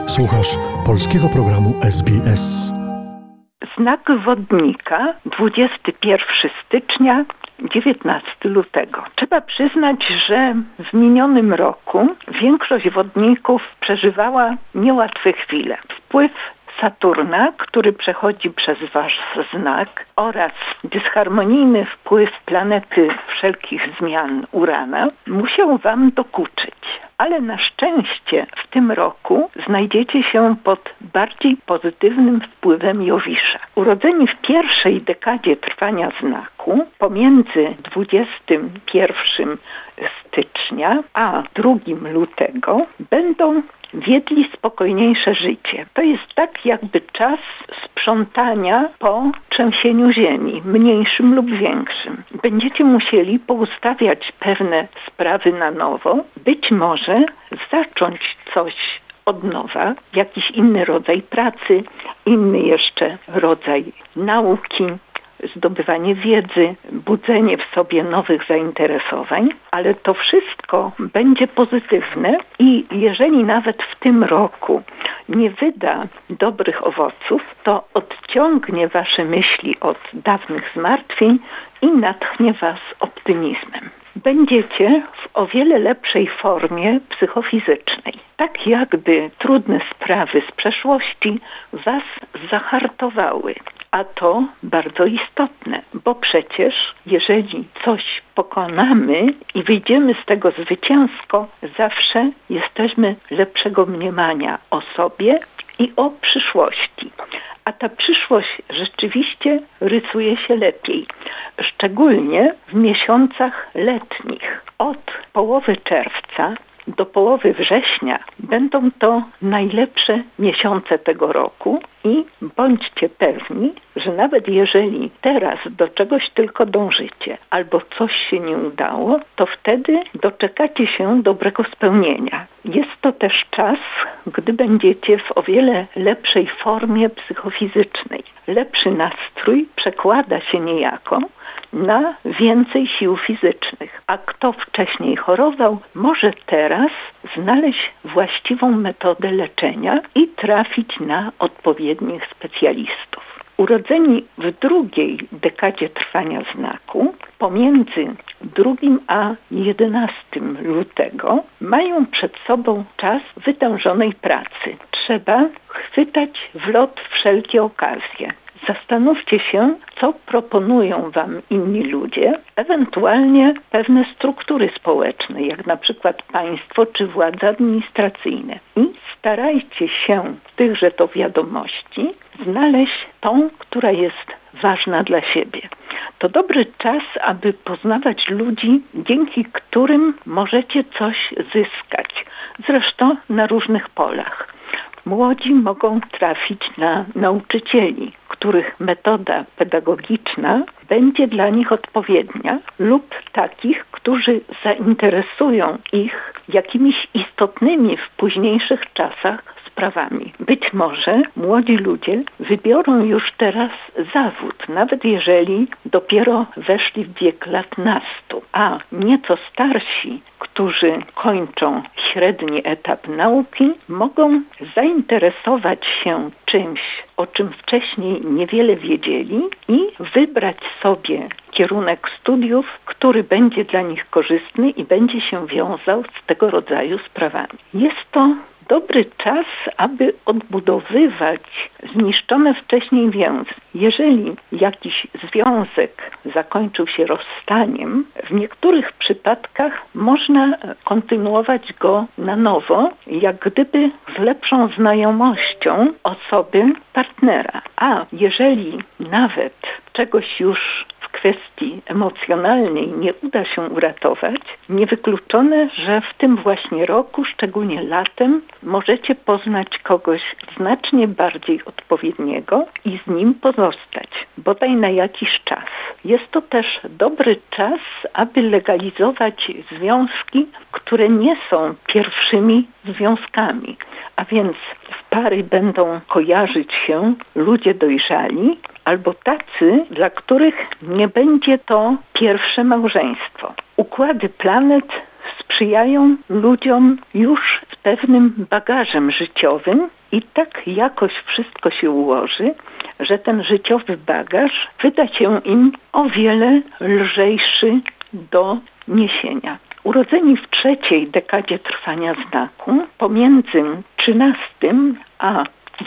Słuchasz polskiego programu SBS. Znak wodnika 21 stycznia, 19 lutego. Trzeba przyznać, że w minionym roku większość wodników przeżywała niełatwe chwile. Wpływ Saturna, który przechodzi przez wasz znak, oraz dysharmonijny wpływ planety wszelkich zmian Urana musiał wam dokuczyć. Ale na szczęście w tym roku znajdziecie się pod bardziej pozytywnym wpływem Jowisza. Urodzeni w pierwszej dekadzie trwania znaku, pomiędzy 21 stycznia a 2 lutego, będą wiedli spokojniejsze życie. To jest tak jakby czas sprzątania po trzęsieniu ziemi, mniejszym lub większym. Będziecie musieli poustawiać pewne sprawy na nowo, być może zacząć coś od nowa, jakiś inny rodzaj pracy, inny jeszcze rodzaj nauki, zdobywanie wiedzy, budzenie w sobie nowych zainteresowań, ale to wszystko będzie pozytywne i jeżeli nawet w tym roku nie wyda dobrych owoców, to odciągnie wasze myśli od dawnych zmartwień i natchnie was optymizmem. Będziecie w o wiele lepszej formie psychofizycznej. Tak jakby trudne sprawy z przeszłości was zahartowały. A to bardzo istotne, bo przecież jeżeli coś pokonamy i wyjdziemy z tego zwycięsko, zawsze jesteśmy lepszego mniemania o sobie i o przyszłości. A ta przyszłość rzeczywiście rysuje się lepiej, szczególnie w miesiącach letnich. Od połowy czerwca do połowy września będą to najlepsze miesiące tego roku i bądźcie pewni, że nawet jeżeli teraz do czegoś tylko dążycie albo coś się nie udało, to wtedy doczekacie się dobrego spełnienia. Jest to też czas, gdy będziecie w o wiele lepszej formie psychofizycznej. Lepszy nastrój przekłada się niejako na więcej sił fizycznych. A kto wcześniej chorował, może teraz znaleźć właściwą metodę leczenia i trafić na odpowiednich specjalistów. Urodzeni w drugiej dekadzie trwania znaku, pomiędzy 2 a 11 lutego, mają przed sobą czas wytężonej pracy. Trzeba chwytać w lot wszelkie okazje. Zastanówcie się, co proponują wam inni ludzie, ewentualnie pewne struktury społeczne, jak na przykład państwo czy władze administracyjne. I starajcie się w tychże to wiadomości znaleźć tą, która jest ważna dla siebie. To dobry czas, aby poznawać ludzi, dzięki którym możecie coś zyskać. Zresztą na różnych polach. Młodzi mogą trafić na nauczycieli, których metoda pedagogiczna będzie dla nich odpowiednia, lub takich, którzy zainteresują ich jakimiś istotnymi w późniejszych czasach sprawami. Być może młodzi ludzie wybiorą już teraz zawód, nawet jeżeli dopiero weszli w wiek lat nastu, a nieco starsi, którzy kończą średni etap nauki, mogą zainteresować się czymś, o czym wcześniej niewiele wiedzieli i wybrać sobie kierunek studiów, który będzie dla nich korzystny i będzie się wiązał z tego rodzaju sprawami. Jest to dobry czas, aby odbudowywać zniszczone wcześniej więzy. Jeżeli jakiś związek zakończył się rozstaniem, w niektórych przypadkach można kontynuować go na nowo, jak gdyby z lepszą znajomością osoby partnera. A jeżeli nawet czegoś już w kwestii emocjonalnej nie uda się uratować, niewykluczone, że w tym właśnie roku, szczególnie latem, możecie poznać kogoś znacznie bardziej odpowiedniego i z nim pozostać, bodaj na jakiś czas. Jest to też dobry czas, aby legalizować związki, które nie są pierwszymi związkami, a więc w pary będą kojarzyć się ludzie dojrzali, albo tacy, dla których nie będzie to pierwsze małżeństwo. Układy planet sprzyjają ludziom już z pewnym bagażem życiowym i tak jakoś wszystko się ułoży, że ten życiowy bagaż wyda się im o wiele lżejszy do niesienia. Urodzeni w trzeciej dekadzie trwania znaku, pomiędzy 13 a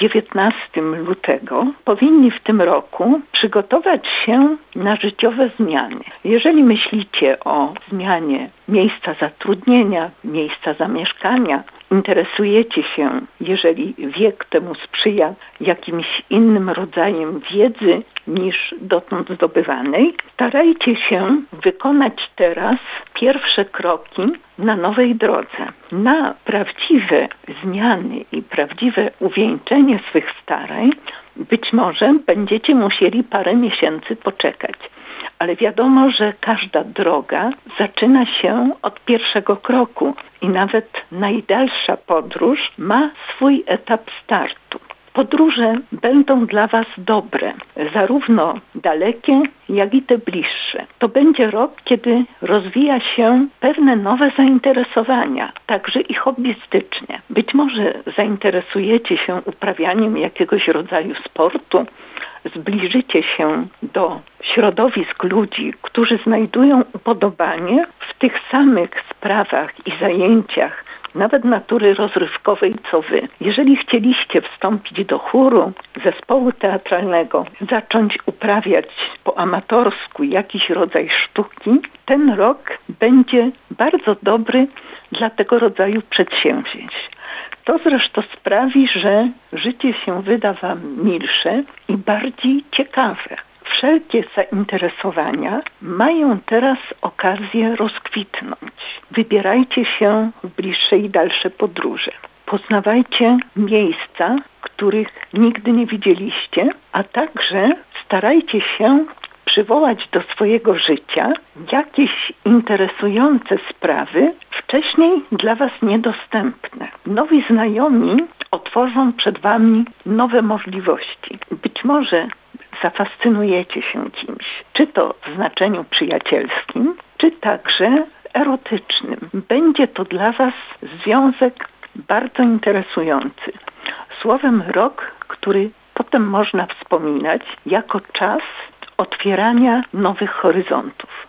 19 lutego powinni w tym roku przygotować się na życiowe zmiany. Jeżeli myślicie o zmianie miejsca zatrudnienia, miejsca zamieszkania, interesujecie się, jeżeli wiek temu sprzyja, jakimś innym rodzajem wiedzy niż dotąd zdobywanej, starajcie się wykonać teraz pierwsze kroki na nowej drodze. Na prawdziwe zmiany i prawdziwe uwieńczenie swych starań być może będziecie musieli parę miesięcy poczekać. Ale wiadomo, że każda droga zaczyna się od pierwszego kroku i nawet najdalsza podróż ma swój etap startu. Podróże będą dla Was dobre, zarówno dalekie, jak i te bliższe. To będzie rok, kiedy rozwija się pewne nowe zainteresowania, także i hobbystycznie. Być może zainteresujecie się uprawianiem jakiegoś rodzaju sportu, zbliżycie się do środowisk ludzi, którzy znajdują upodobanie w tych samych sprawach i zajęciach, nawet natury rozrywkowej, co Wy. Jeżeli chcieliście wstąpić do chóru, zespołu teatralnego, zacząć uprawiać po amatorsku jakiś rodzaj sztuki, ten rok będzie bardzo dobry dla tego rodzaju przedsięwzięć. To zresztą sprawi, że życie się wyda Wam milsze i bardziej ciekawe. Wszelkie zainteresowania mają teraz okazję rozkwitnąć. Wybierajcie się w bliższe i dalsze podróże. Poznawajcie miejsca, których nigdy nie widzieliście, a także starajcie się przywołać do swojego życia jakieś interesujące sprawy, wcześniej dla Was niedostępne. Nowi znajomi otworzą przed Wami nowe możliwości. Być może zafascynujecie się kimś, czy to w znaczeniu przyjacielskim, czy także erotycznym. Będzie to dla Was związek bardzo interesujący. Słowem rok, który potem można wspominać jako czas otwierania nowych horyzontów.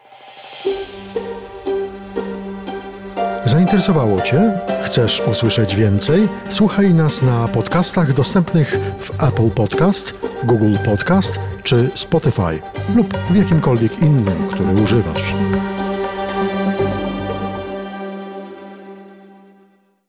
Zainteresowało Cię? Chcesz usłyszeć więcej? Słuchaj nas na podcastach dostępnych w Apple Podcast, Google Podcast czy Spotify lub w jakimkolwiek innym, który używasz.